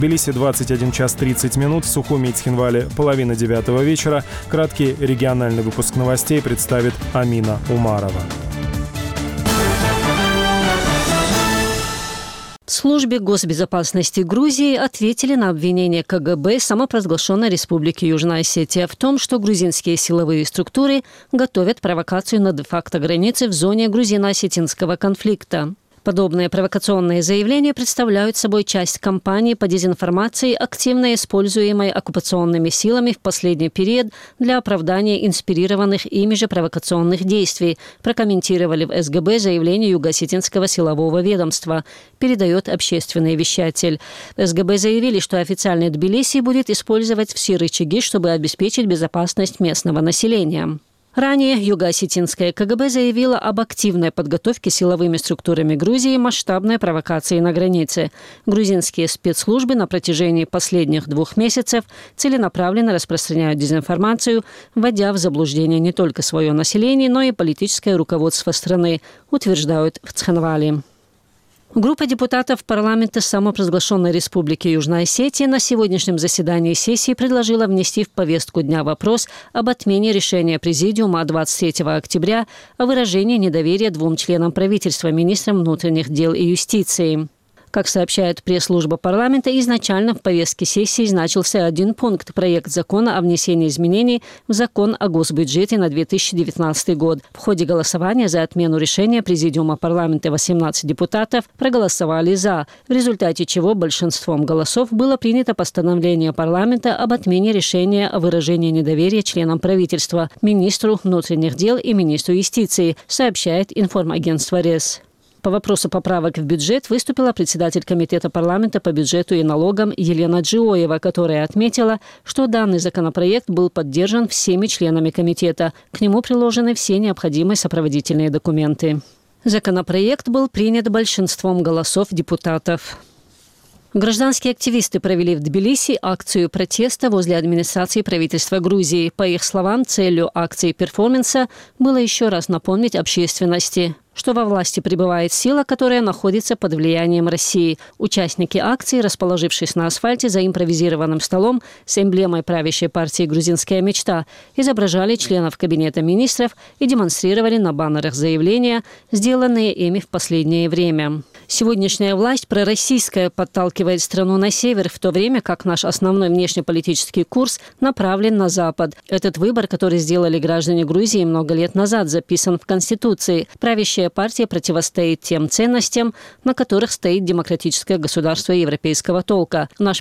В Тбилиси 21 час 30 минут, в Сухуми и Цхинвале половина 9 вечера. Краткий региональный выпуск новостей представит Амина Умарова. В службе госбезопасности Грузии ответили на обвинение КГБ самопровозглашенной Республики Южная Осетия в том, что грузинские силовые структуры готовят провокацию на де-факто границе в зоне грузино-осетинского конфликта. Подобные провокационные заявления представляют собой часть кампании по дезинформации, активно используемой оккупационными силами в последний период для оправдания инспирированных ими же провокационных действий, прокомментировали в СГБ заявление Юго-Осетинского силового ведомства, передает общественный вещатель. В СГБ заявили, что официальный Тбилиси будет использовать все рычаги, чтобы обеспечить безопасность местного населения. Ранее Юго-Осетинское КГБ заявило об активной подготовке силовыми структурами Грузии масштабной провокации на границе. Грузинские спецслужбы на протяжении последних 2 месяцев целенаправленно распространяют дезинформацию, вводя в заблуждение не только свое население, но и политическое руководство страны, утверждают в Цхинвале. Группа депутатов парламента самопровозглашенной Республики Южная Осетия на сегодняшнем заседании сессии предложила внести в повестку дня вопрос об отмене решения Президиума 23 октября о выражении недоверия 2 членам правительства, министрам внутренних дел и юстиции. Как сообщает пресс-служба парламента, изначально в повестке сессии значился один пункт – проект закона о внесении изменений в закон о госбюджете на 2019 год. В ходе голосования за отмену решения Президиума парламента 18 депутатов проголосовали «за», в результате чего большинством голосов было принято постановление парламента об отмене решения о выражении недоверия членам правительства, министру внутренних дел и министру юстиции, сообщает информагентство РЕС. По вопросу поправок в бюджет выступила председатель Комитета парламента по бюджету и налогам Елена Джиоева, которая отметила, что данный законопроект был поддержан всеми членами комитета. К нему приложены все необходимые сопроводительные документы. Законопроект был принят большинством голосов депутатов. Гражданские активисты провели в Тбилиси акцию протеста возле администрации правительства Грузии. По их словам, целью акции перформанса было еще раз напомнить общественности, что во власти пребывает сила, которая находится под влиянием России. Участники акции, расположившись на асфальте за импровизированным столом с эмблемой правящей партии «Грузинская мечта», изображали членов Кабинета министров и демонстрировали на баннерах заявления, сделанные ими в последнее время. Сегодняшняя власть пророссийская подталкивает страну на север, в то время как наш основной внешнеполитический курс направлен на запад. Этот выбор, который сделали граждане Грузии много лет назад, записан в Конституции. Правящая партия противостоит тем ценностям, на которых стоит демократическое государство европейского толка. Наш